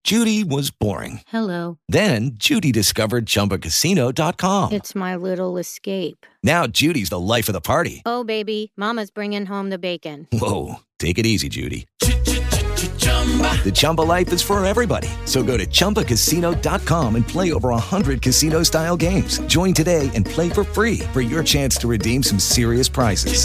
Judy was boring. Hello. Then Judy discovered ChumbaCasino.com. It's my little escape. Now Judy's the life of the party. Oh, baby, mama's bringing home the bacon. Whoa, take it easy, Judy. The Chumba life is for everybody. So go to ChumbaCasino.com and play over 100 casino-style games. Join today and play for free for your chance to redeem some serious prizes.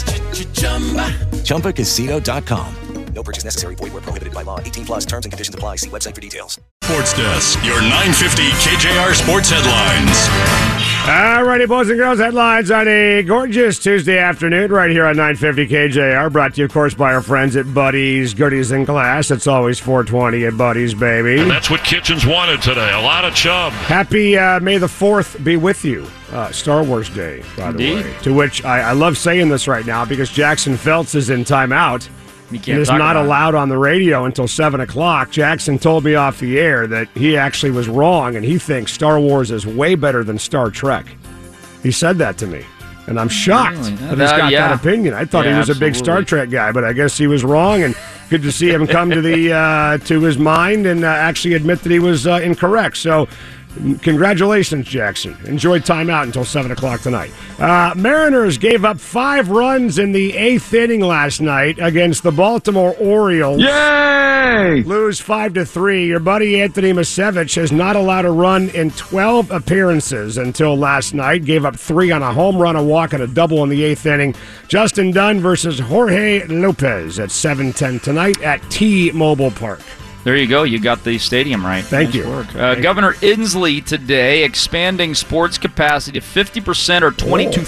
ChumbaCasino.com. No purchase necessary. Void where prohibited by law. 18 plus terms and conditions apply. See website for details. Sports Desk, your 950 KJR Sports Headlines. All righty, boys and girls, headlines on a gorgeous Tuesday afternoon right here on 950 KJR. Brought to you, of course, by our friends at Buddy's Goodies in Glass. It's always 420 at Buddy's, baby. And that's what Kitchens wanted today. A lot of chub. Happy May the 4th be with you. Star Wars Day, by the way. To which I love saying this right now because Jackson Felts is in timeout. It is not allowed on the radio until 7 o'clock. Jackson told me off the air that he actually was wrong, and he thinks Star Wars is way better than Star Trek. He said that to me, and I'm shocked that he's got that opinion. I thought he was a big Star Trek guy, but I guess he was wrong, and good to see him come to the to his mind and actually admit that he was incorrect. So congratulations, Jackson. Enjoy timeout until 7 o'clock tonight. Mariners gave up 5 runs in the 8th inning last night against the Baltimore Orioles. Yay! Lose 5-3. Your buddy Anthony Masevich has not allowed a run in 12 appearances until last night. Gave up 3 on a home run, a walk, and a double in the 8th inning. Justin Dunn versus Jorge Lopez at 7:10 tonight at T-Mobile Park. There you go. You got the stadium right. Thank you. Governor Inslee today expanding sports capacity to 50% or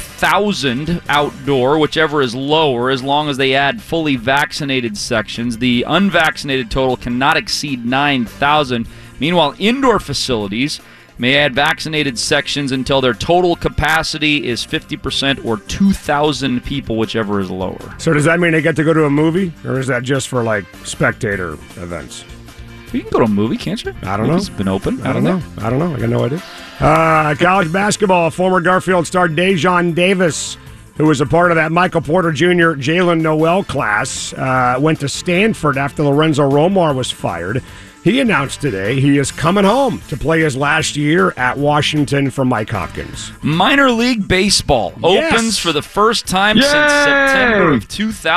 22,000 outdoor, whichever is lower, as long as they add fully vaccinated sections. The unvaccinated total cannot exceed 9,000. Meanwhile, indoor facilities may add vaccinated sections until their total capacity is 50% or 2,000 people, whichever is lower. So does that mean they get to go to a movie, or is that just for, like, spectator events? You can go to a movie, can't you? I don't know. It's been open. I don't know. I got no idea. College basketball, former Garfield star Dejon Davis, who was a part of that Michael Porter Jr., Jalen Noel class, went to Stanford after Lorenzo Romar was fired. He announced today he is coming home to play his last year at Washington for Mike Hopkins. Minor League Baseball opens for the first time since September of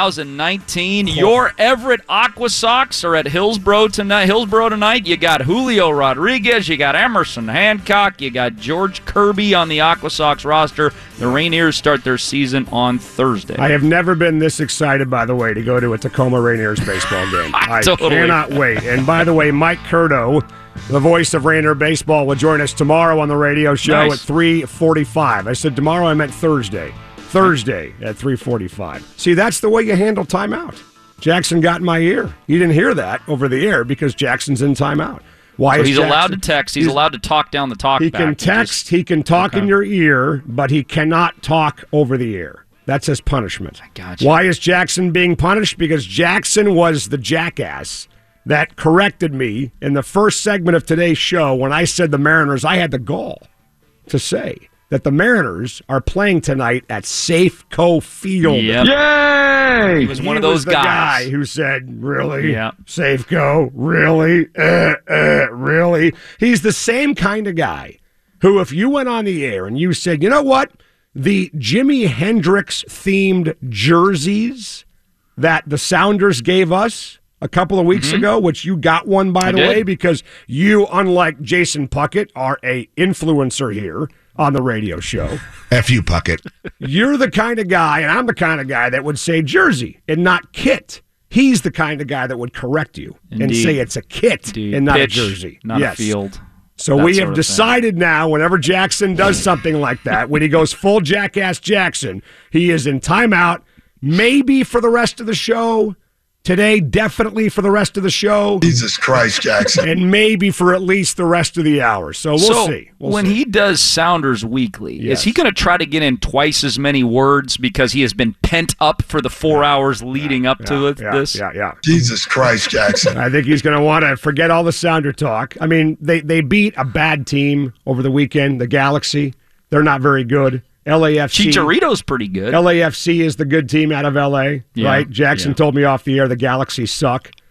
2019. Your Everett Aqua Sox are at Hillsboro tonight. You got Julio Rodriguez, you got Emerson Hancock, you got George Kirby on the Aqua Sox roster. The Rainiers start their season on Thursday. I have never been this excited, by the way, to go to a Tacoma Rainiers baseball game. I cannot wait. And by the way, Mike Curto, the voice of Rainier Baseball, will join us tomorrow on the radio show at 3:45. I said tomorrow, I meant Thursday. Thursday at 3:45. See, that's the way you handle timeout. Jackson got in my ear. You didn't hear that over the air because Jackson's in timeout. Why so is he's Jackson, allowed to text. He's allowed to talk down the talk. He can text. He can talk in your ear, but he cannot talk over the air. That's his punishment. I gotcha. Why is Jackson being punished? Because Jackson was the jackass that corrected me in the first segment of today's show when I said the Mariners. I had the gall to say that the Mariners are playing tonight at Safeco Field. Yep. Yay! He was one of those guys. Guy who said, really? Yep. Safeco? Really? Really? He's the same kind of guy who, if you went on the air and you said, you know what? The Jimi Hendrix-themed jerseys that the Sounders gave us a couple of weeks ago, which you got one, by the way, because you, unlike Jason Puckett, are a influencer here on the radio show. F you, Puckett. You're the kind of guy, and I'm the kind of guy that would say jersey and not kit. He's the kind of guy that would correct you and say it's a kit and not Pitch, a jersey. not a field. So we have decided now, whenever Jackson does something like that, when he goes full jackass Jackson, he is in timeout, maybe for the rest of the show. Today, definitely for the rest of the show. Jesus Christ, Jackson. And maybe for at least the rest of the hour. So we'll see. When he does Sounders Weekly, is he going to try to get in twice as many words because he has been pent up for the 4 hours leading up to this? Yeah. Jesus Christ, Jackson. I think he's going to want to forget all the Sounder talk. I mean, they beat a bad team over the weekend, the Galaxy. They're not very good. LAFC. Chicharito's pretty good. LAFC is the good team out of LA, right? Jackson told me off the air the Galaxy suck.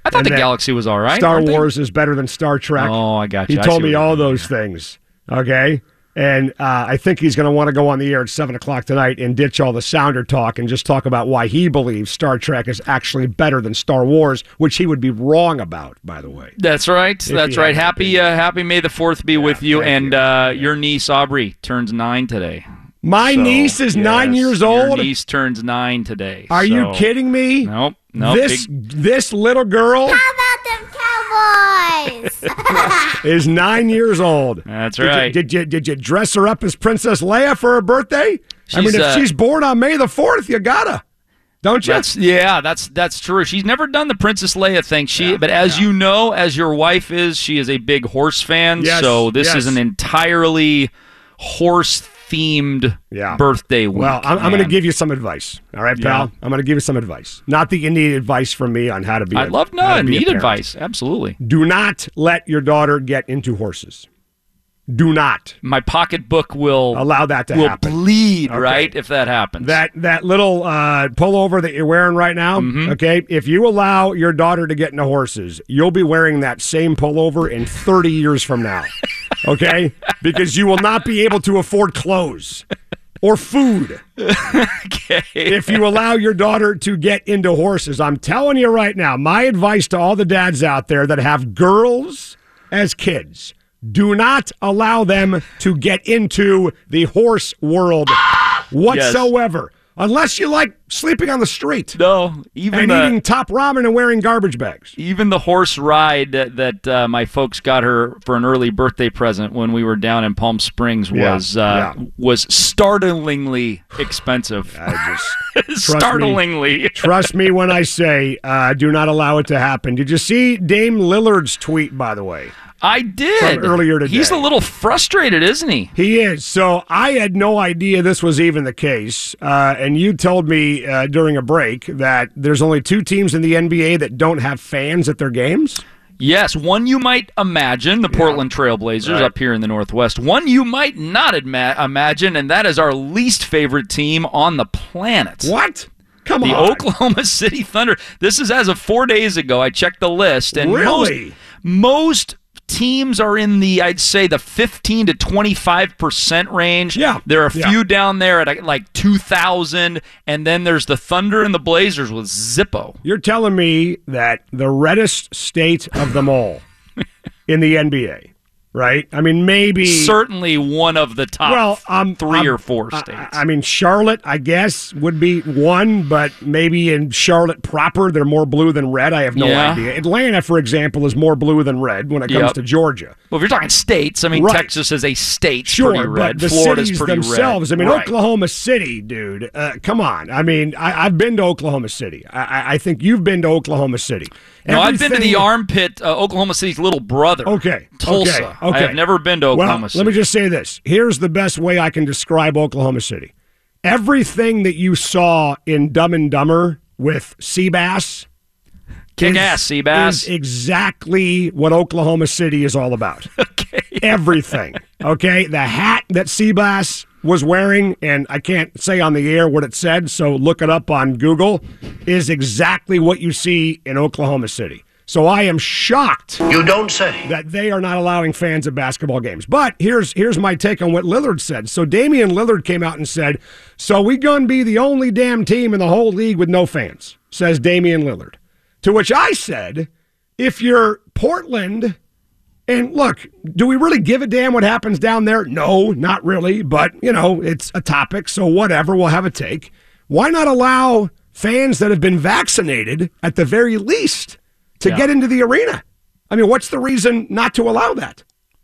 I thought the Galaxy was all right. Star Wars is better than Star Trek. Oh, I got you. He told me all those things. Okay? And I think he's going to want to go on the air at 7 o'clock tonight and ditch all the sounder talk and just talk about why he believes Star Trek is actually better than Star Wars, which he would be wrong about, by the way. That's right. That's right. Happy May the 4th be with you. And your niece, Aubrey, turns 9 today. My niece is 9 years old? Your niece turns 9 today. Are you kidding me? Nope. This little girl... How about them Cowboys? is 9 years old. That's right. Did you dress her up as Princess Leia for her birthday? If she's born on May the 4th, you gotta. Don't you? That's true. She's never done the Princess Leia thing. But as you know, as your wife is, she is a big horse fan. Yes, so this is an entirely horse-themed birthday week. Well, I'm going to give you some advice. All right, pal? Yeah. I'm going to give you some advice. Not that you need advice from me on how to be I love advice. Absolutely. Do not let your daughter get into horses. Do not. My pocketbook will allow that to happen. Bleed, right, if that happens. That little pullover that you're wearing right now, okay, if you allow your daughter to get into horses, you'll be wearing that same pullover in 30 years from now, okay? Because you will not be able to afford clothes or food if you allow your daughter to get into horses. I'm telling you right now, my advice to all the dads out there that have girls as kids, do not allow them to get into the horse world whatsoever. Unless you like sleeping on the street. No. Eating top ramen and wearing garbage bags. Even the horse ride that my folks got her for an early birthday present when we were down in Palm Springs was startlingly expensive. Startlingly. Trust me when I say do not allow it to happen. Did you see Dame Lillard's tweet, by the way? I did. From earlier today. He's a little frustrated, isn't he? He is. So I had no idea this was even the case. And you told me during a break that there's only 2 teams in the NBA that don't have fans at their games? Yes. One you might imagine, the Portland Trailblazers up here in the Northwest. One you might not imagine, and that is our least favorite team on the planet. What? Come on. The Oklahoma City Thunder. This is as of 4 days ago. I checked the list. And really? Most teams are in the, I'd say, the 15 to 25% range. Yeah. There are a few down there at like 2,000, and then there's the Thunder and the Blazers with Zippo. You're telling me that the reddest state of them all in the NBA, right? I mean, maybe... Certainly one of the top 3 or 4 states. I mean, Charlotte, I guess, would be one, but maybe in Charlotte proper, they're more blue than red. I have no idea. Atlanta, for example, is more blue than red when it comes to Georgia. Well, if you're talking states, I mean, Texas is a state pretty red. But the Florida's cities pretty themselves, red. I mean, Oklahoma City, dude, come on. I mean, I've been to Oklahoma City. I think you've been to Oklahoma City. No, I've been to the armpit, Oklahoma City's little brother. Tulsa. Okay. I have never been to Oklahoma City. Let me just say this. Here's the best way I can describe Oklahoma City. Everything that you saw in Dumb and Dumber with Seabass Kick-ass, Seabass. Is exactly what Oklahoma City is all about. Okay. Everything. Okay? The hat that Seabass was wearing, and I can't say on the air what it said, so look it up on Google, is exactly what you see in Oklahoma City. So I am shocked. You don't say. That they are not allowing fans at basketball games. But here's my take on what Lillard said. So Damian Lillard came out and said, so we gonna be the only damn team in the whole league with no fans, says Damian Lillard. To which I said, if you're Portland, and look, do we really give a damn what happens down there? No, not really. But, you know, it's a topic, so whatever, we'll have a take. Why not allow fans that have been vaccinated, at the very least, to get into the arena? I mean, what's the reason not to allow that?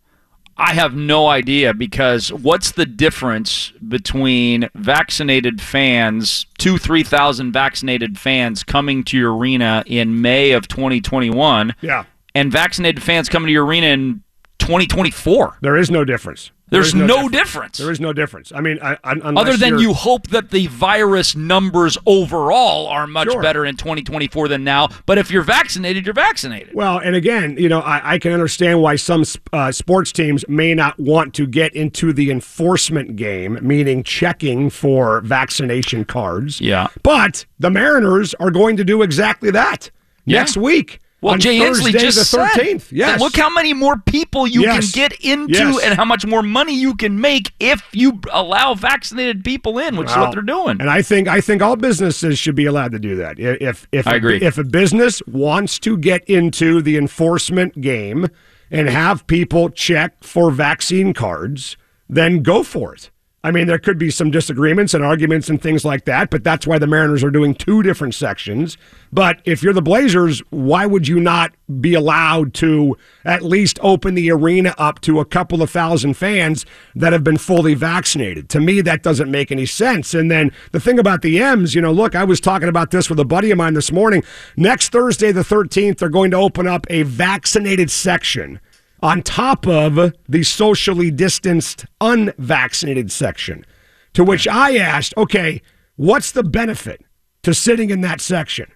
I have no idea, because what's the difference between vaccinated fans, 3,000 vaccinated fans coming to your arena in May of 2021, and vaccinated fans coming to your arena in 2024? There is no difference. There's no difference. There is no difference. I mean, other than you hope that the virus numbers overall are much better in 2024 than now. But if you're vaccinated, you're vaccinated. Well, and again, you know, I can understand why some sports teams may not want to get into the enforcement game, meaning checking for vaccination cards. Yeah. But the Mariners are going to do exactly that next week. Well, Jay Inslee Thursday, just the 13th. said, yes. look how many more people you can get into and how much more money you can make if you allow vaccinated people in, which is what they're doing. And I think all businesses should be allowed to do that. If I agree. If a business wants to get into the enforcement game and have people check for vaccine cards, then go for it. I mean, there could be some disagreements and arguments and things like that, but that's why the Mariners are doing 2 different sections. But if you're the Blazers, why would you not be allowed to at least open the arena up to a couple of thousand fans that have been fully vaccinated? To me, that doesn't make any sense. And then the thing about the M's, look, I was talking about this with a buddy of mine this morning. Next Thursday, the 13th, they're going to open up a vaccinated section on top of the socially distanced unvaccinated section, to which I asked, okay, what's the benefit to sitting in that section?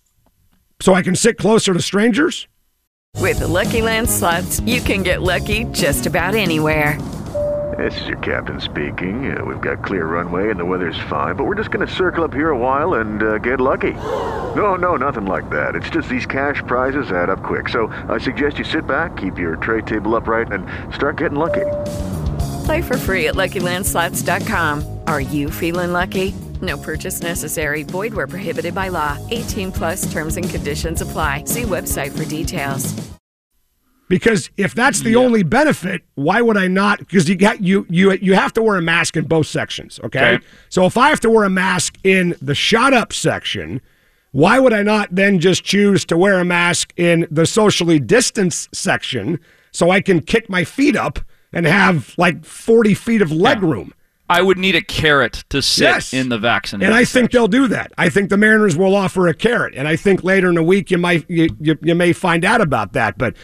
So I can sit closer to strangers? With the Lucky Land Slots, you can get lucky just about anywhere. This is your captain speaking. We've got clear runway and the weather's fine, but we're just going to circle up here a while and get lucky. No, nothing like that. It's just these cash prizes add up quick. So I suggest you sit back, keep your tray table upright, and start getting lucky. Play for free at LuckyLandSlots.com. Are you feeling lucky? No purchase necessary. Void where prohibited by law. 18+ terms and conditions apply. See website for details. Because if that's the only benefit, why would I not? Because you have to wear a mask in both sections, okay? So if I have to wear a mask in the shot-up section, why would I not then just choose to wear a mask in the socially distanced section so I can kick my feet up and have like 40 feet of leg room? I would need a carrot to sit in the vaccinated and I think section. they'll do that. I think the Mariners will offer a carrot, and I think later in the week you may find out about that, but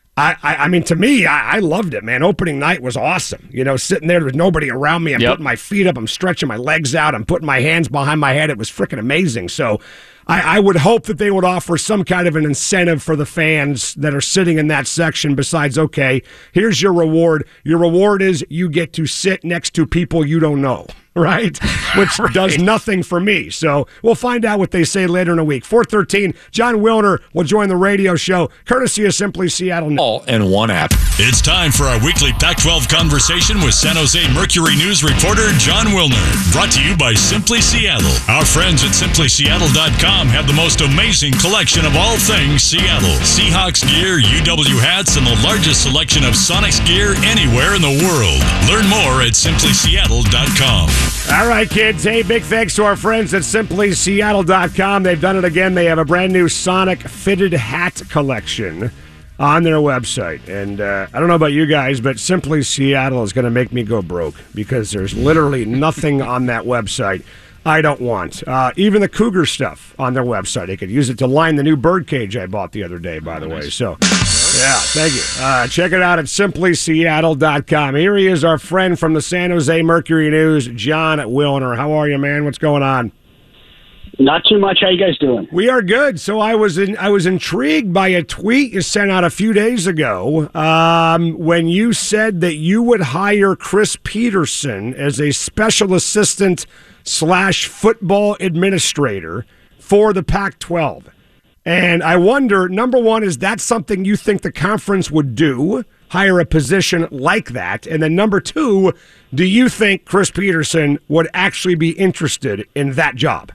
I mean, to me, I loved it, man. Opening night was awesome. Sitting there with nobody around me. I'm putting my feet up. I'm stretching my legs out. I'm putting my hands behind my head. It was freaking amazing. So I would hope that they would offer some kind of an incentive for the fans that are sitting in that section besides, okay, here's your reward. Your reward is you get to sit next to people you don't know. Right? Which does nothing for me. So we'll find out what they say later in the week. 4:13, John Wilner will join the radio show, courtesy of Simply Seattle. All in one app. It's time for our weekly Pac-12 conversation with San Jose Mercury News reporter John Wilner. Brought to you by Simply Seattle. Our friends at SimplySeattle.com have the most amazing collection of all things Seattle. Seahawks gear, UW hats, and the largest selection of Sonics gear anywhere in the world. Learn more at SimplySeattle.com. All right, kids. Hey, big thanks to our friends at SimplySeattle.com. They've done it again. They have a brand new Sonic fitted hat collection on their website. And I don't know about you guys, but Simply Seattle is going to make me go broke because there's literally nothing on that website I don't want. Even the Cougar stuff on their website. I could use it to line the new bird cage I bought the other day, by the way. So, yeah, thank you. Check it out at SimplySeattle.com. Here he is, our friend from the San Jose Mercury News, John Wilner. How are you, man? What's going on? Not too much. How you guys doing? We are good. So I was intrigued by a tweet you sent out a few days ago when you said that you would hire Chris Peterson as a special assistant / football administrator for the Pac-12. And I wonder, number one, is that something you think the conference would do, hire a position like that? And then number two, do you think Chris Peterson would actually be interested in that job?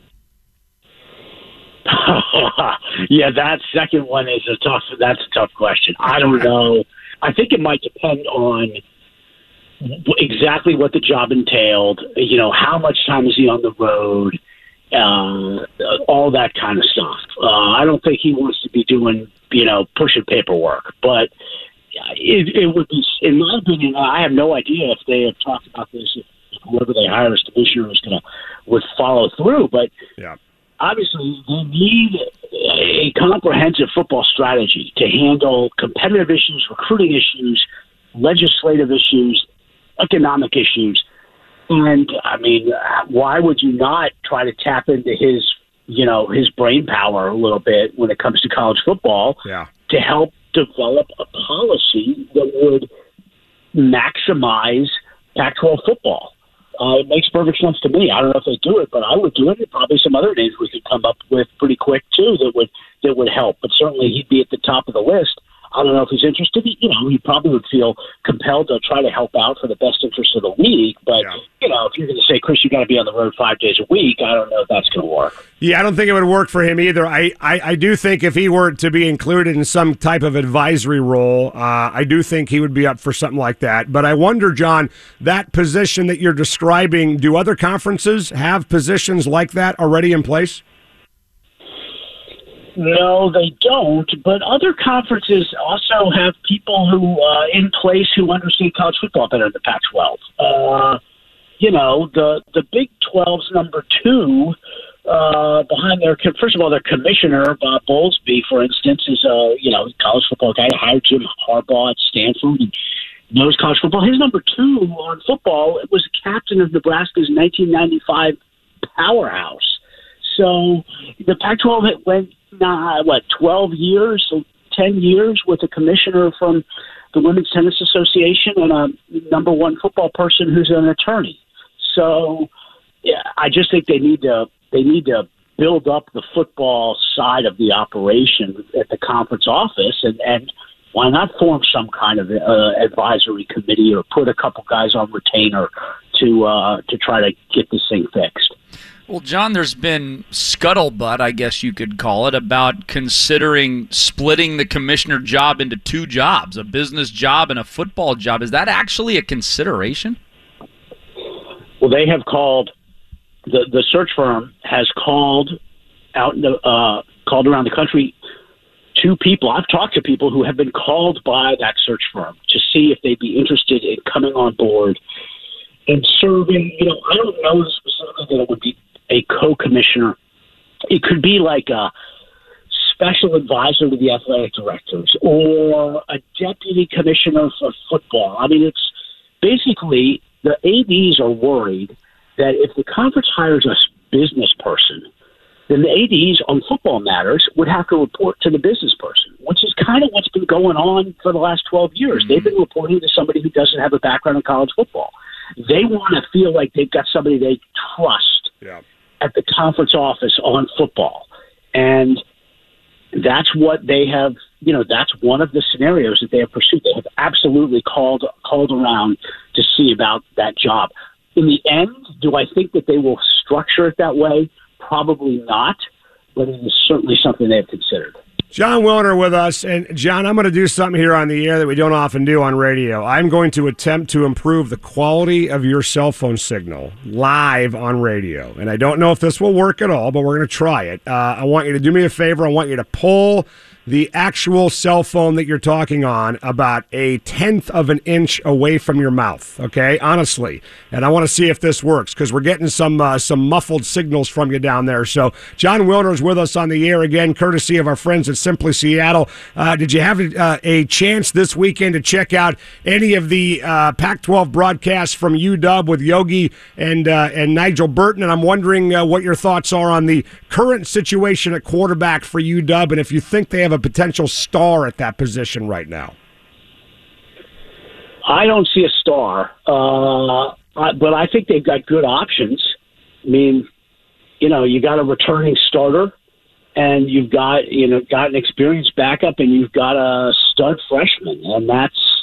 Yeah, that second one is that's a tough question. I don't know. I think it might depend on exactly what the job entailed, how much time is he on the road, all that kind of stuff. I don't think he wants to be doing, pushing paperwork, but it would be, in my opinion, I have no idea if they have talked about this, if whoever they hire as commissioner would follow through, but obviously they need a comprehensive football strategy to handle competitive issues, recruiting issues, legislative issues, economic issues. And I mean, why would you not try to tap into his brain power a little bit when it comes to college football to help develop a policy that would maximize Pac-12 football? It makes perfect sense to me. I don't know if they do it, but I would do it. And probably some other names we could come up with pretty quick too that would help. But certainly he'd be at the top of the list. I don't know if he's interested. He probably would feel compelled to try to help out for the best interest of the league. But, if you're going to say, Chris, you got to be on the road 5 days a week, I don't know if that's going to work. Yeah, I don't think it would work for him either. I do think if he were to be included in some type of advisory role, I do think he would be up for something like that. But I wonder, John, that position that you're describing, do other conferences have positions like that already in place? No, they don't. But other conferences also have people who in place who understand college football better than the Pac-12. The Big 12's number 2 behind first of all, their commissioner, Bob Bowlesby, for instance, is a college football guy. Hired Jim Harbaugh at Stanford and knows college football. His number 2 on football was the captain of Nebraska's 1995 powerhouse. So the Pac-12 went 12 years, 10 years with a commissioner from the Women's Tennis Association and a number 1 football person who's an attorney. So, I just think they need to build up the football side of the operation at the conference office, and why not form some kind of advisory committee or put a couple guys on retainer to try to get this thing fixed. Well, John, there's been scuttlebutt, I guess you could call it, about considering splitting the commissioner job into 2 jobs, a business job and a football job. Is that actually a consideration? Well, they have called, the search firm has called around the country 2 people. I've talked to people who have been called by that search firm to see if they'd be interested in coming on board and serving. I don't know specifically that it would be a co-commissioner. It could be like a special advisor to the athletic directors or a deputy commissioner for football. I mean, it's basically the ADs are worried that if the conference hires a business person, then the ADs on football matters would have to report to the business person, which is kind of what's been going on for the last 12 years. They've been reporting to somebody who doesn't have a background in college football. They want to feel like they've got somebody they trust at the conference office on football. And that's what they have, that's one of the scenarios that they have pursued. They have absolutely called around to see about that job. In the end, do I think that they will structure it that way? Probably not, but it is certainly something they have considered. Jon Wilner with us. And, John, I'm going to do something here on the air that we don't often do on radio. I'm going to attempt to improve the quality of your cell phone signal live on radio. And I don't know if this will work at all, but we're going to try it. I want you to do me a favor. I want you to pull the actual cell phone that you're talking on about 1/10 of an inch away from your mouth, okay? Honestly. And I want to see if this works because we're getting some muffled signals from you down there. So Jon Wilner is with us on the air again, courtesy of our friends at Simply Seattle. Did you have a chance this weekend to check out any of the Pac-12 broadcasts from UW with Yogi and Nigel Burton? And I'm wondering what your thoughts are on the current situation at quarterback for UW and if you think they have a potential star at that position right now. I don't see a star, but I think they've got good options. I mean, you got a returning starter, and you've got an experienced backup, and you've got a stud freshman, and that's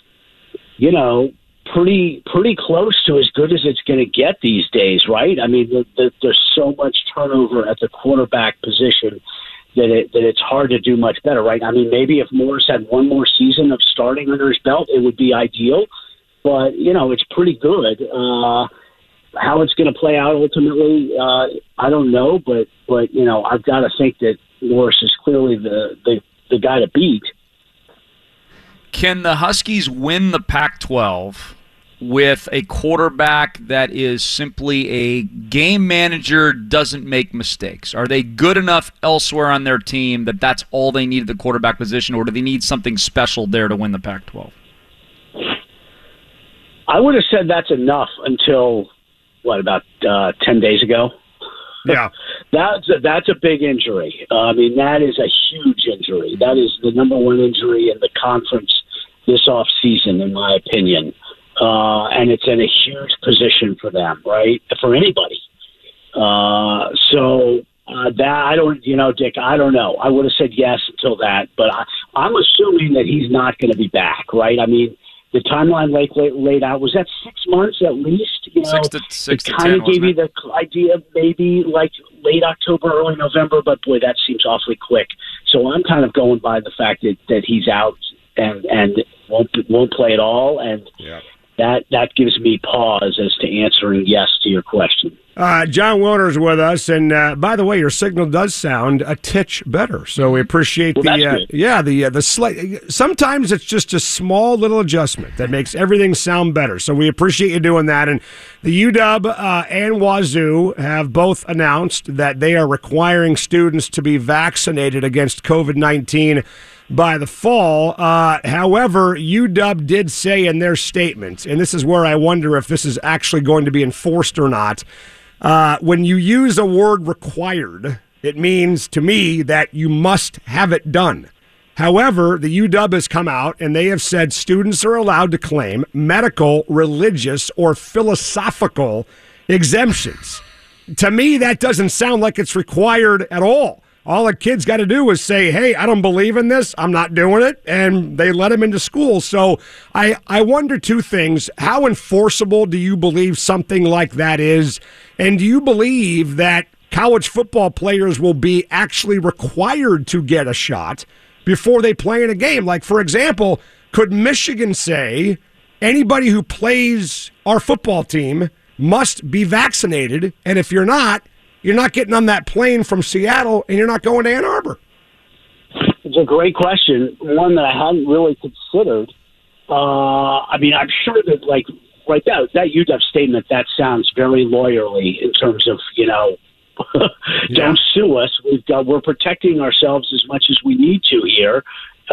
pretty close to as good as it's going to get these days, right? I mean, there's so much turnover at the quarterback position that it's hard to do much better, right? I mean, maybe if Morris had one more season of starting under his belt, it would be ideal. But, it's pretty good. How it's going to play out ultimately, I don't know. But I've got to think that Morris is clearly the guy to beat. Can the Huskies win the Pac-12 with a quarterback that is simply a game manager, doesn't make mistakes? Are they good enough elsewhere on their team that that's all they need at the quarterback position, or do they need something special there to win the Pac-12? I would have said that's enough until, about 10 days ago? Yeah. That's a big injury. I mean, that is a huge injury. That is the number 1 injury in the conference this offseason, in my opinion. and it's in a huge position for them, right? For anybody. That I don't, Dick, I don't know. I would have said yes until that, but I'm assuming that he's not going to be back, right? I mean, the timeline laid out, was that 6 months at least? 6 to 10. It kind of gave you the idea of maybe like late October, early November, but boy, that seems awfully quick. So I'm kind of going by the fact that he's out and won't play at all, and that gives me pause as to answering yes to your question. Jon Wilner's with us, and by the way, your signal does sound a titch better, so we appreciate the slight. Sometimes it's just a small little adjustment that makes everything sound better. So we appreciate you doing that. And the UW and Wazoo have both announced that they are requiring students to be vaccinated against COVID-19 by the fall. However, UW did say in their statement, and this is where I wonder if this is actually going to be enforced or not. When you use a word required, it means to me that you must have it done. However, the UW has come out and they have said students are allowed to claim medical, religious, or philosophical exemptions. To me, that doesn't sound like it's required at all. All a kid's got to do is say, hey, I don't believe in this, I'm not doing it, and they let him into school. So I wonder two things. How enforceable do you believe something like that is? And do you believe that college football players will be actually required to get a shot before they play in a game? Like, for example, could Michigan say anybody who plays our football team must be vaccinated, and if you're not getting on that plane from Seattle, and you're not going to Ann Arbor? It's a great question, one that I hadn't really considered. I mean, I'm sure that, like, right that UW statement, that sounds very lawyerly in terms of, don't sue us. We're protecting ourselves as much as we need to here.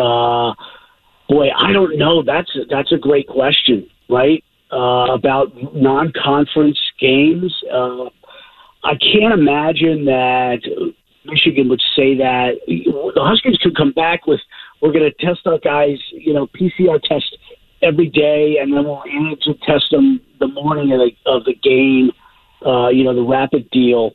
Boy, I don't know. That's a great question, right? About non-conference games. I can't imagine that Michigan would say that. The Huskies could come back with, we're going to test our guys, PCR test every day, and then we'll test them the morning of the game, the rapid deal.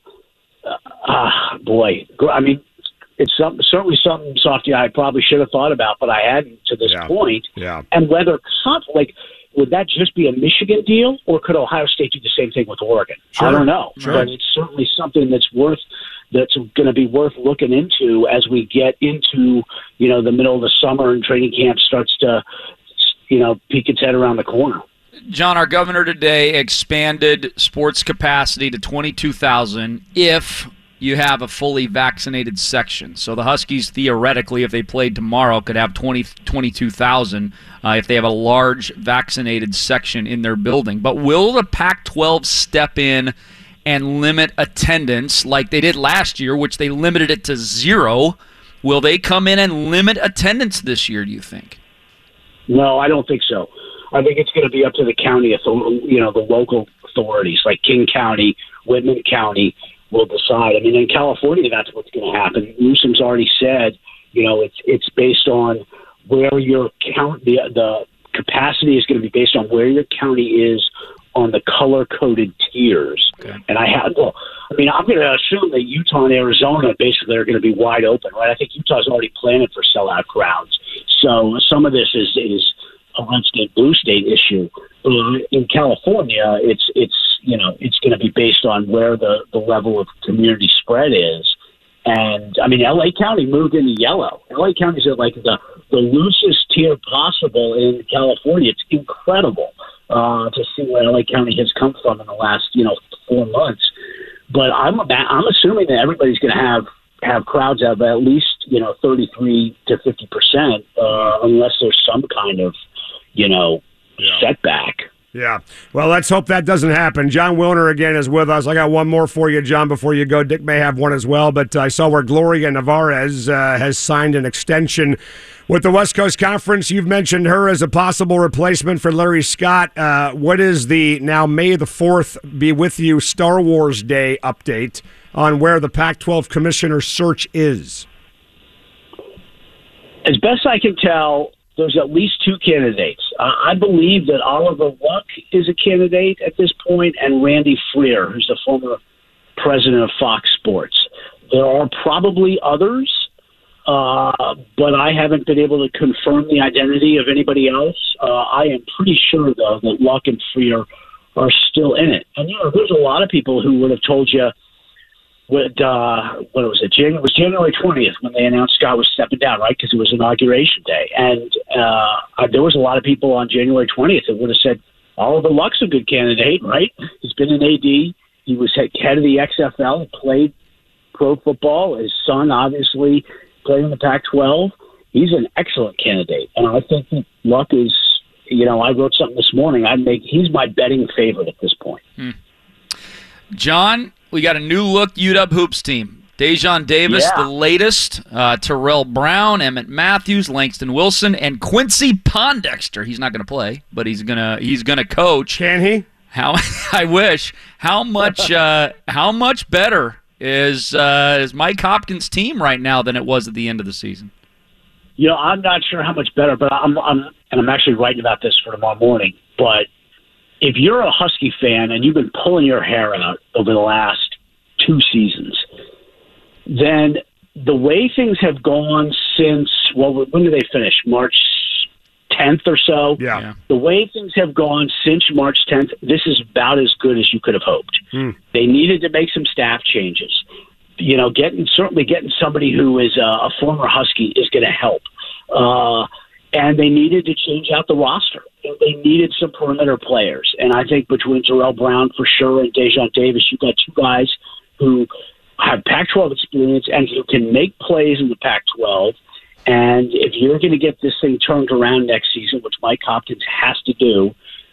Boy, I mean, it's certainly something, Softy, I probably should have thought about, but I hadn't to this point. Yeah. And whether would that just be a Michigan deal, or could Ohio State do the same thing with Oregon? Sure. I don't know, Sure. but it's certainly something that's going to be worth looking into as we get into the middle of the summer and training camp starts to peek its head around the corner. John, our governor today expanded sports capacity to 22,000 if you have a fully vaccinated section. So the Huskies, theoretically, if they played tomorrow, could have 22,000 if they have a large vaccinated section in their building. But will the Pac-12 step in and limit attendance like they did last year, which they limited it to 0? Will they come in and limit attendance this year, do you think? No, I don't think so. I think it's going to be up to the county, the local authorities like King County, Whitman County will decide. I mean, in California, that's what's going to happen. Newsom's already said, it's based on where your the capacity is going to be based on where your county is on the color-coded tiers. Okay. And I'm going to assume that Utah and Arizona basically are going to be wide open, right? I think Utah's already planning for sellout crowds. So some of this is a red state, blue state issue. In California, it's going to be based on where the level of community spread is. And I mean, LA County moved into yellow. LA County is at like the loosest tier possible in California. It's incredible to see where LA County has come from in the last 4 months. But I'm assuming that everybody's going to have crowds of at least 33 to 50%, unless there's some kind of setback. Yeah. Well, let's hope that doesn't happen. Jon Wilner again is with us. I got one more for you, John, before you go. Dick may have one as well, but I saw where Gloria Nevarez has signed an extension with the West Coast Conference. You've mentioned her as a possible replacement for Larry Scott. What is the now May the 4th be with you Star Wars Day update on where the Pac-12 commissioner search is? As best I can tell, there's at least two candidates. I believe that Oliver Luck is a candidate at this point, and Randy Freer, who's the former president of Fox Sports. There are probably others, but I haven't been able to confirm the identity of anybody else. I am pretty sure, though, that Luck and Freer are still in it. And, there's a lot of people who would have told you, it was January 20th when they announced Scott was stepping down, right? Because it was Inauguration Day. And there was a lot of people on January 20th that would have said, Oliver Luck's a good candidate, right? He's been an AD. He was head of the XFL and played pro football. His son, obviously, played in the Pac-12. He's an excellent candidate. And I think that Luck is, I wrote something this morning. He's my betting favorite at this point. John, we got a new look UW Hoops team. Dejon Davis, the latest. Terrell Brown, Emmett Matthews, Langston Wilson, and Quincy Pondexter. He's not going to play, but he's gonna coach. Can he? I wish. How much better is Mike Hopkins' team right now than it was at the end of the season? I'm not sure how much better, but I'm actually writing about this for tomorrow morning. But if you're a Husky fan and you've been pulling your hair out over the last 2 seasons, then the way things have gone since, when did they finish? March 10th or so? Yeah. The way things have gone since March 10th, this is about as good as you could have hoped. They needed to make some staff changes. Getting somebody who is a former Husky is going to help. And they needed to change out the roster. They needed some perimeter players. And I think between Terrell Brown for sure and Dejon Davis, you've got two guys who have Pac-12 experience and who can make plays in the Pac-12. And if you're going to get this thing turned around next season, which Mike Hopkins has to do,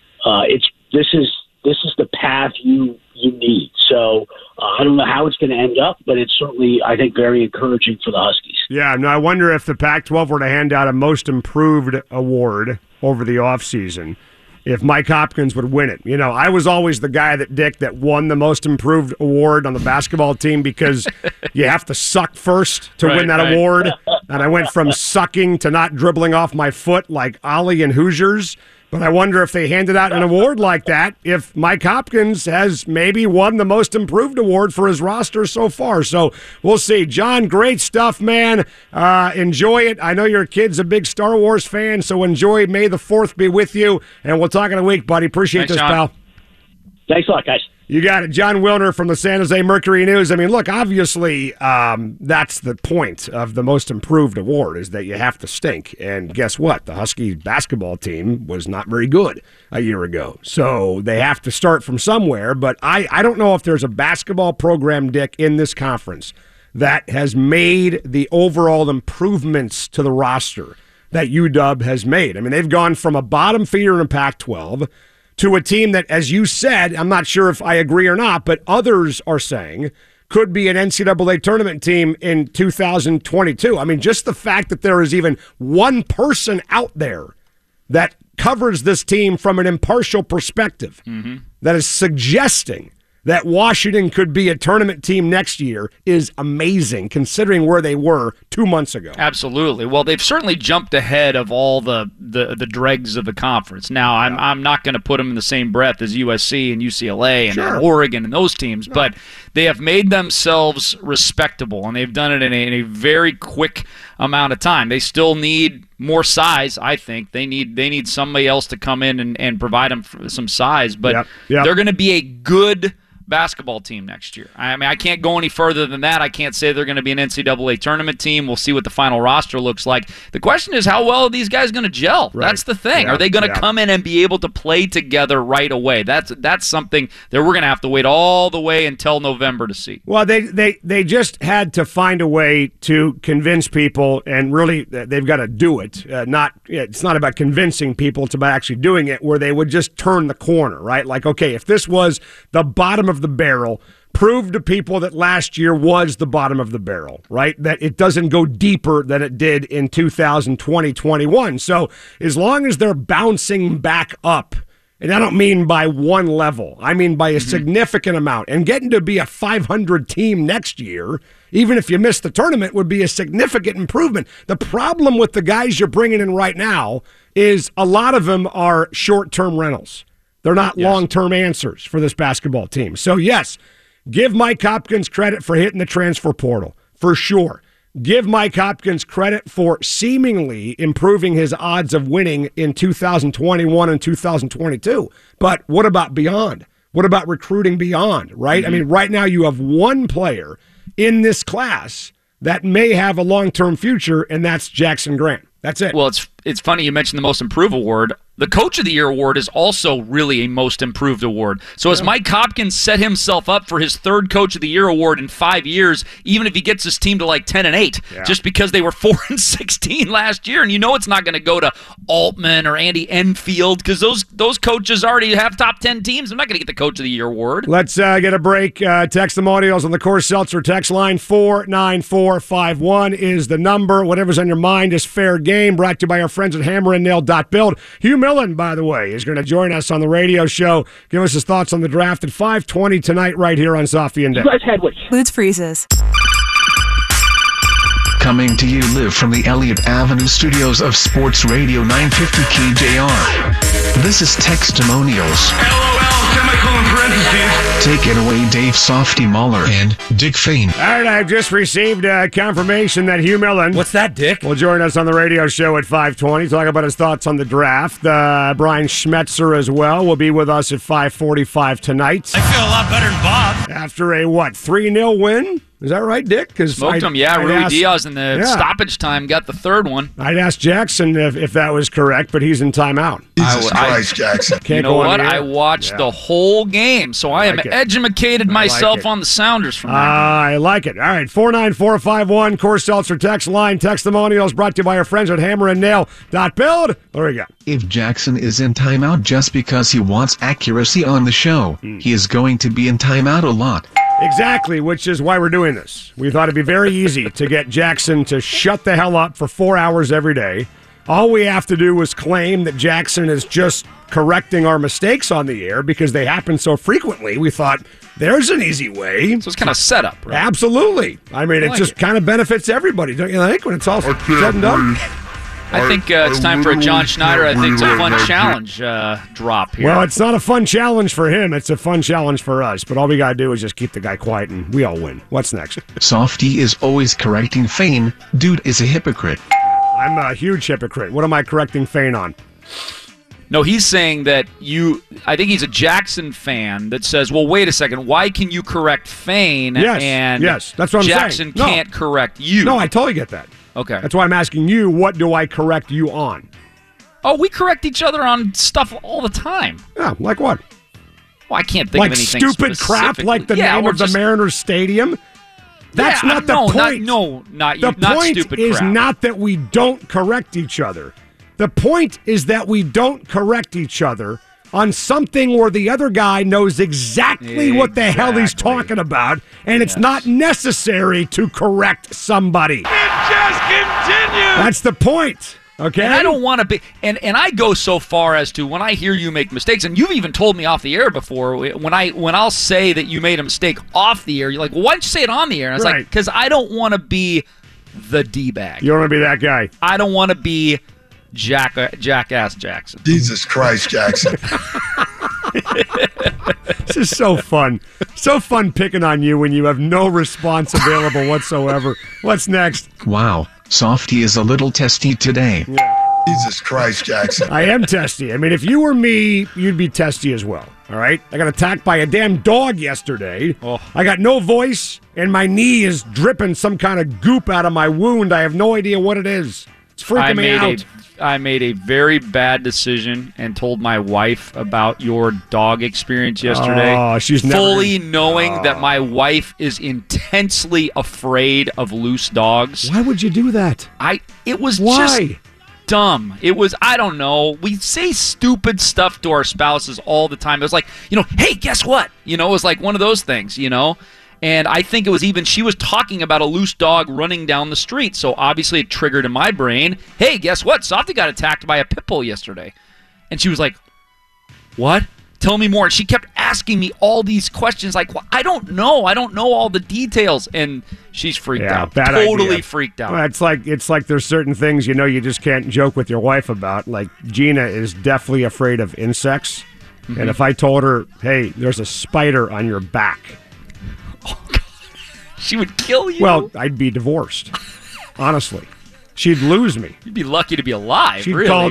this is the path you need. So I don't know how it's going to end up, but it's certainly, I think, very encouraging for the Huskies. Yeah, no, I wonder if the Pac-12 were to hand out a Most Improved award over the offseason, if Mike Hopkins would win it. I was always the guy that won the Most Improved award on the basketball team because you have to suck first to win that award. And I went from sucking to not dribbling off my foot like Ollie and Hoosiers. But I wonder if they handed out an award like that, if Mike Hopkins has maybe won the Most Improved award for his roster so far. So we'll see. John, great stuff, man. Enjoy it. I know your kid's a big Star Wars fan, so enjoy. May the 4th be with you. And we'll talk in a week, buddy. Appreciate this, pal. Thanks a lot, guys. You got it. John Wilner from the San Jose Mercury News. I mean, look, obviously that's the point of the Most Improved award, is that you have to stink. And guess what? The Husky basketball team was not very good a year ago. So they have to start from somewhere. But I don't know if there's a basketball program, Dick, in this conference that has made the overall improvements to the roster that UW has made. I mean, they've gone from a bottom feeder in Pac-12 to a team that, as you said, I'm not sure if I agree or not, but others are saying could be an NCAA tournament team in 2022. I mean, just the fact that there is even one person out there that covers this team from an impartial perspective that is suggesting that Washington could be a tournament team next year is amazing, considering where they were 2 months ago. Absolutely. Well, they've certainly jumped ahead of all the dregs of the conference. Now, I'm not going to put them in the same breath as USC and UCLA and Oregon and those teams, but they have made themselves respectable, and they've done it in a very quick amount of time. They still need more size, I think. They need somebody else to come in and provide them some size, but they're going to be a good basketball team next year. I mean, I can't go any further than that. I can't say they're going to be an NCAA tournament team. We'll see what the final roster looks like. The question is, how well are these guys going to gel? Right. That's the thing. Are they going to come in and be able to play together right away? That's something that we're going to have to wait all the way until November to see. Well, they just had to find a way to convince people, and really they've got to do it. It's not about convincing people, it's about actually doing it, where they would just turn the corner, right? Like, okay, if this was the bottom of the barrel, prove to people that last year was the bottom of the barrel, right? That it doesn't go deeper than it did in 2020-21. So as long as they're bouncing back up, and I don't mean by one level, I mean by a significant amount, and getting to be a 500 team next year even if you miss the tournament, would be a significant improvement. The problem with the guys you're bringing in right now is a lot of them are short-term rentals. They're not long-term answers for this basketball team. So, yes, give Mike Hopkins credit for hitting the transfer portal, for sure. Give Mike Hopkins credit for seemingly improving his odds of winning in 2021 and 2022. But what about beyond? What about recruiting beyond, right? Mm-hmm. I mean, right now you have one player in this class that may have a long-term future, and that's Jackson Grant. That's it. Well, it's funny you mentioned the Most Improved Award. The Coach of the Year award is also really a Most Improved award. So as Mike Hopkins set himself up for his third Coach of the Year award in 5 years, even if he gets his team to like 10-8, just because they were 4-16 last year, and you know it's not going to go to Altman or Andy Enfield because those coaches already have top 10 teams. I'm not going to get the Coach of the Year award. Let's get a break. Text the audios on the Coors Seltzer text line. 49451 is the number. Whatever's on your mind is fair game. Brought to you by our friends at HammerandNail.build. Hugh Millen, by the way, is going to join us on the radio show. Give us his thoughts on the draft at 5:20 tonight right here on Softy and Dave. You guys had what? Foods freezes. Coming to you live from the Elliott Avenue studios of Sports Radio 950 KJR. This is Textimonials. LOL, semicolon parentheses. Take it away, Dave Softy Mahler and Dick Fain. All right, I've just received confirmation that Hugh Millen. What's that, Dick? Will join us on the radio show at 5:20. Talk about his thoughts on the draft. Brian Schmetzer as well will be with us at 5:45 tonight. I feel a lot better than Bob. After a, 3-0 win? Is that right, Dick? Smoked him, yeah. Rui Diaz in the stoppage time got the third one. I'd ask Jackson if that was correct, but he's in timeout. Jesus Christ, Jackson. You know what? I watched the whole game, so I am educated myself on the Sounders from that. I like it. All right, 49451, Coors Seltzer text line. Textimonials brought to you by our friends at HammerandNail.build. There we go. If Jackson is in timeout just because he wants accuracy on the show, he is going to be in timeout a lot. Exactly, which is why we're doing this. We thought it'd be very easy to get Jackson to shut the hell up for 4 hours every day. All we have to do is claim that Jackson is just correcting our mistakes on the air because they happen so frequently. We thought, there's an easy way. So it's kind of setup, right? Absolutely. I mean, it just kind of benefits everybody, don't you think, when it's all said and done? I think it's time for a John Schneider. I think it's a fun challenge drop here. Well, it's not a fun challenge for him. It's a fun challenge for us. But all we got to do is just keep the guy quiet, and we all win. What's next? Softy is always correcting Fain. Dude is a hypocrite. I'm a huge hypocrite. What am I correcting Fain on? No, he's saying that I think he's a Jackson fan that says, well, wait a second, why can you correct Fain and that's what I'm Jackson saying. Can't correct you? No, I totally get that. Okay. That's why I'm asking you, what do I correct you on? Oh, we correct each other on stuff all the time. Yeah, like what? Well, I can't think of anything Like stupid crap like the name of the Mariners Stadium? That's not the point. The point stupid is crap. not that we don't correct each other. The point is that we don't correct each other on something where the other guy knows exactly what the hell he's talking about, and it's not necessary to correct somebody. It just continues. That's the point. Okay. And I don't want to be, and I go so far as to when I hear you make mistakes, and you've even told me off the air before, when I'll say that you made a mistake off the air, you're like, well, why don't you say it on the air? And I was like, because I don't want to be the D-bag. You don't want to be that guy. I don't want to be Jackass Jackson. Jesus Christ, Jackson. This is so fun. So fun picking on you when you have no response available whatsoever. What's next? Wow, Softy is a little testy today. Yeah. Jesus Christ, Jackson. I am testy. I mean, if you were me, you'd be testy as well. All right? I got attacked by a damn dog yesterday. Oh. I got no voice, and my knee is dripping some kind of goop out of my wound. I have no idea what it is. It's freaking me out. I made a very bad decision and told my wife about your dog experience yesterday. Oh, she's fully knowing that my wife is intensely afraid of loose dogs. Why would you do that? It was just dumb. It was, I don't know. We say stupid stuff to our spouses all the time. It was like, hey, guess what? It was like one of those things, And I think it was even, she was talking about a loose dog running down the street. So obviously it triggered in my brain, hey, guess what? Softy got attacked by a pit bull yesterday. And she was like, what? Tell me more. And she kept asking asking me all these questions. Like, well, I don't know. I don't know all the details. And she's freaked out. Totally idea. Freaked out. Well, it's like there's certain things you just can't joke with your wife about. Like Gina is definitely afraid of insects. Mm-hmm. And if I told her, hey, there's a spider on your back. Oh, God. She would kill you. Well, I'd be divorced. Honestly. She'd lose me. You'd be lucky to be alive, She'd really. call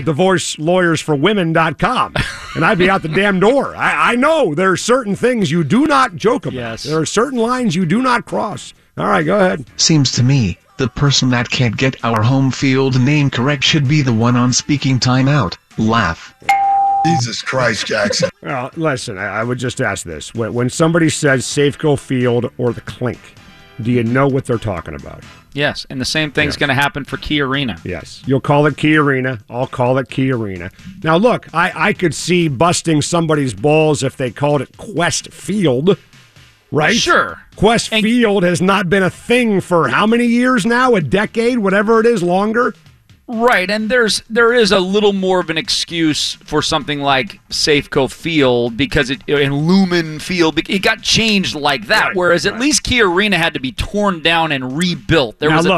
divorcelawyersforwomen.com, and I'd be out the damn door. I know there are certain things you do not joke about. Yes. There are certain lines you do not cross. All right, go ahead. Seems to me, the person that can't get our home field name correct should be the one on speaking timeout. Laugh. Jesus Christ, Jackson. Well, listen, I would just ask this. When somebody says Safeco Field or the Clink, do you know what they're talking about? Yes, and the same thing's going to happen for Key Arena. Yes. You'll call it Key Arena. I'll call it Key Arena. Now, look, I could see busting somebody's balls if they called it Quest Field, right? Sure. Quest Field has not been a thing for how many years now? A decade? Whatever it is, longer? Right, and there is a little more of an excuse for something like Safeco Field because and Lumen Field, it got changed like that, right, whereas at least Key Arena had to be torn down and rebuilt. There was a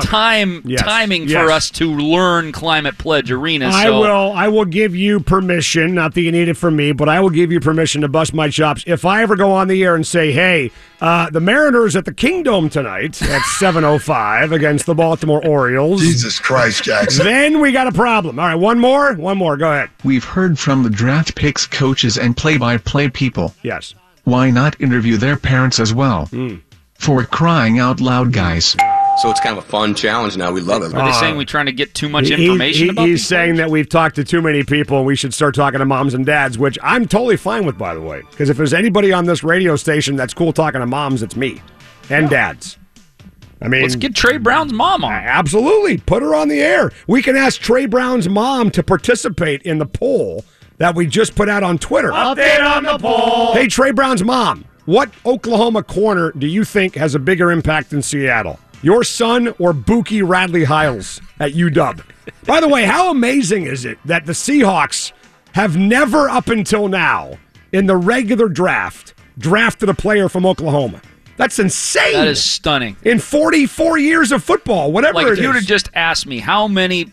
timing for us to learn Climate Pledge Arena. I will give you permission, not that you need it from me, but I will give you permission to bust my chops if I ever go on the air and say, hey, the Mariners at the Kingdome tonight at 7:05 against the Baltimore Orioles. Jesus Christ, Jackson. Then we got a problem. All right, one more. Go ahead. We've heard from the draft picks, coaches, and play-by-play people. Yes. Why not interview their parents as well? For crying out loud, guys. So it's kind of a fun challenge now. We love it. Are they saying we're trying to get too much information about He's saying that we've talked to too many people and we should start talking to moms and dads, which I'm totally fine with, by the way. Because if there's anybody on this radio station that's cool talking to moms, it's me. And dads. I mean, let's get Trey Brown's mom on. Absolutely. Put her on the air. We can ask Trey Brown's mom to participate in the poll that we just put out on Twitter. Update on the poll. Hey, Trey Brown's mom, what Oklahoma corner do you think has a bigger impact than Seattle? Your son or Buki Radley Hiles at UW? By the way, how amazing is it that the Seahawks have never up until now in the regular draft drafted a player from Oklahoma? That's insane. That is stunning. In 44 years of football, whatever it is. Like, if you would have just asked me how many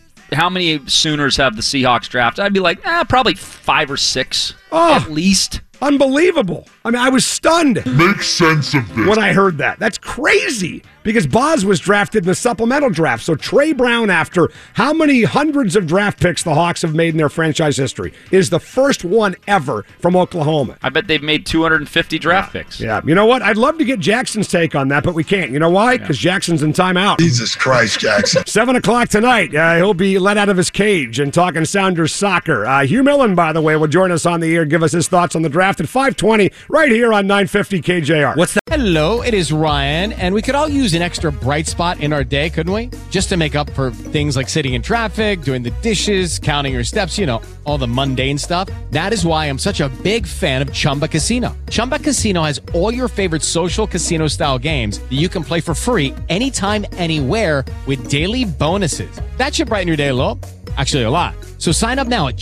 Sooners have the Seahawks draft, I'd be like, probably 5 or 6 at least. Unbelievable. I mean, I was stunned. Make sense of this. When I heard that. That's crazy. Because Boz was drafted in the supplemental draft. So Trey Brown, after how many hundreds of draft picks the Hawks have made in their franchise history, is the first one ever from Oklahoma. I bet they've made 250 draft picks. Yeah. You know what? I'd love to get Jackson's take on that, but we can't. You know why? Because Jackson's in timeout. Jesus Christ, Jackson. 7 o'clock tonight. He'll be let out of his cage and talking Sounders soccer. Hugh Millen, by the way, will join us on the air, give us his thoughts on the draft at 5:20 right here on 950 KJR. What's that? Hello, it is Ryan, and we could all use an extra bright spot in our day, couldn't we? Just to make up for things like sitting in traffic, doing the dishes, counting your steps, all the mundane stuff. That is why I'm such a big fan of Chumba Casino. Chumba Casino has all your favorite social casino-style games that you can play for free anytime, anywhere with daily bonuses. That should brighten your day a little. Actually, a lot. So sign up now at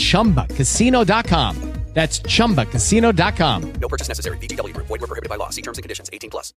ChumbaCasino.com. That's ChumbaCasino.com. No purchase necessary. VGW Group. Void where prohibited by law. See terms and conditions. 18+.